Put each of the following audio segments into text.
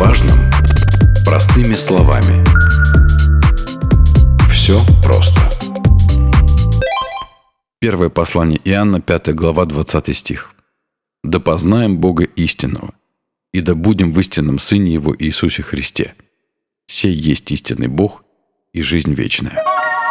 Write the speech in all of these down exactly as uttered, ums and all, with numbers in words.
важном простыми словами. Все просто. Первое послание Иоанна, пятая глава, двадцатый стих. «Да познаем Бога истинного, и да будем в истинном Сыне Его Иисусе Христе. Сей есть истинный Бог и жизнь вечная».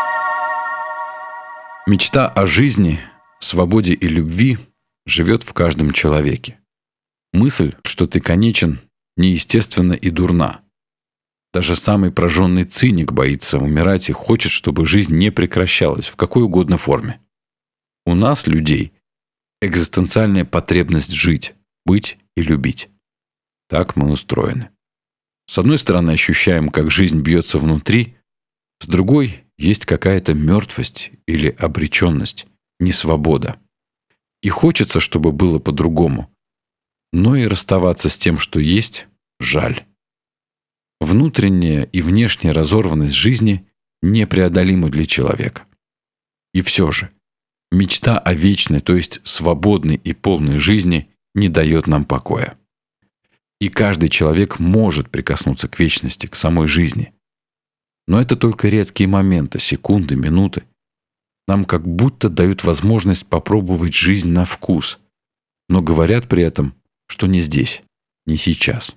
Мечта о жизни, свободе и любви живет в каждом человеке. Мысль, что ты конечен, неестественна и дурна. Даже самый прожженный циник боится умирать и хочет, чтобы жизнь не прекращалась в какой угодно форме. У нас, людей, экзистенциальная потребность жить, быть и любить. Так мы устроены. С одной стороны, ощущаем, как жизнь бьется внутри, с другой есть какая-то мертвость или обреченность, несвобода. И хочется, чтобы было по-другому. Но и расставаться с тем, что есть, жаль. Внутренняя и внешняя разорванность жизни непреодолима для человека. И все же, мечта о вечной, то есть свободной и полной жизни не дает нам покоя. И каждый человек может прикоснуться к вечности, к самой жизни. Но это только редкие моменты, секунды, минуты. Нам как будто дают возможность попробовать жизнь на вкус, но говорят при этом, что не здесь, не сейчас.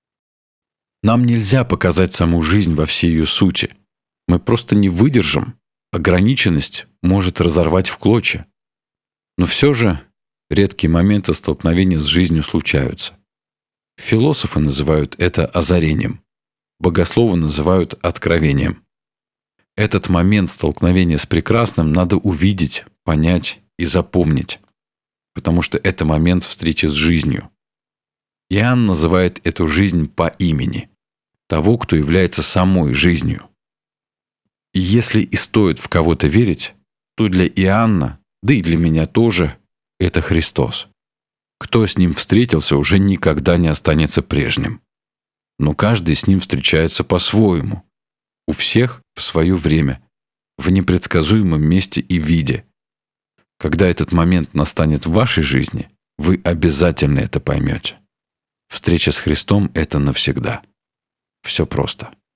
Нам нельзя показать саму жизнь во всей ее сути. Мы просто не выдержим. Ограниченность может разорвать в клочья. Но все же редкие моменты столкновения с жизнью случаются. Философы называют это озарением. Богословы называют откровением. Этот момент столкновения с прекрасным надо увидеть, понять и запомнить, потому что это момент встречи с жизнью. Иоанн называет эту жизнь по имени, того, кто является самой жизнью. И если и стоит в кого-то верить, то для Иоанна, да и для меня тоже, это Христос. Кто с ним встретился, уже никогда не останется прежним. Но каждый с ним встречается по-своему. У всех в свое время, в непредсказуемом месте и виде. Когда этот момент настанет в вашей жизни, вы обязательно это поймете. Встреча с Христом — это навсегда. Все просто.